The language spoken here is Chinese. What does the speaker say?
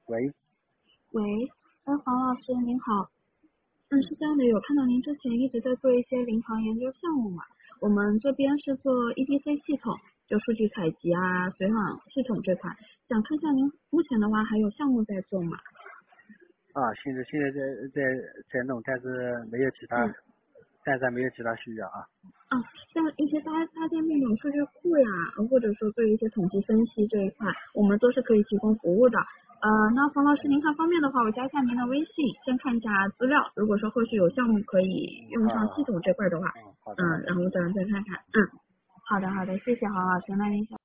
喂， 喂，黄老师您好。是这样的，有看到您之前一直在做一些临床研究项目嘛？我们这边是做 EDC 系统，就数据采集啊、随网系统这块，想看一下您目前的话还有项目在做吗？ 现在在弄，但是没有其他， 嗯， 暂时没有其他需要啊。 像一些搭建那种数据库呀，或者说做一些统计分析这一块，我们都是可以提供服务的。那黄老师您看方便的话，我加一下您的微信，先看一下资料。如果说后续有项目可以用上系统这块的话， 好的， 然后再看看。好的，谢谢黄老师，那您